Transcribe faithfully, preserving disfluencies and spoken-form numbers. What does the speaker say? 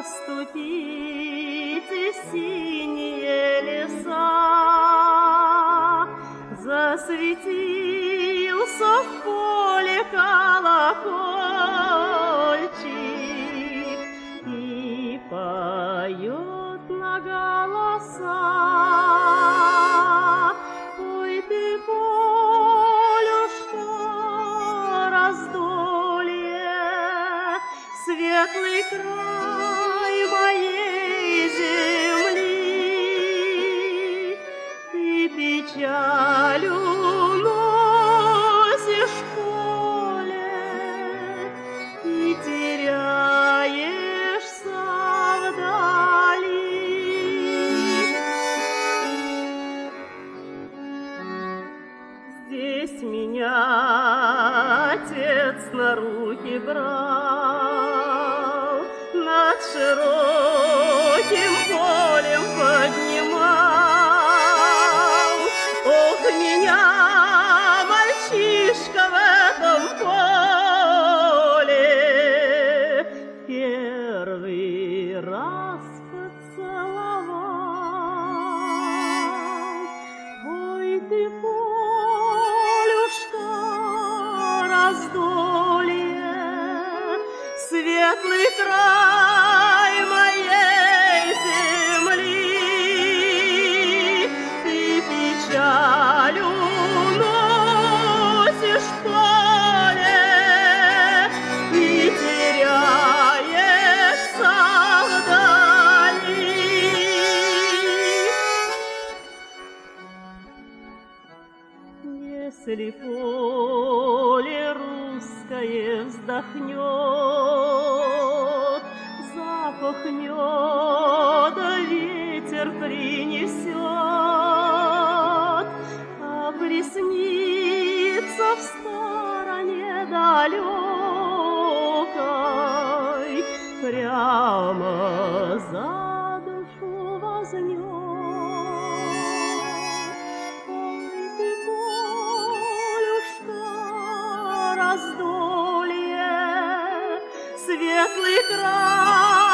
Расступите синие леса, засветился в поле колокольчик и поет на голоса. Ой, ты, полюшка, раздолье, светлый край моей земли, ты печалью носишь в поле и теряешься вдали. Здесь меня отец на руки брал, над широким полем поднимал. Ох, меня, мальчишка, в этом поле первый раз поцеловал. Ой, ты, полюшка, раздолье, светлый край моей земли, ты печалью носишь в поле и теряешься вдали. Если поле русское вздохнет, запах меда ветер принесет, а приснится в стороне далекой, прямо за душу возьмет. Раздолье, светлый край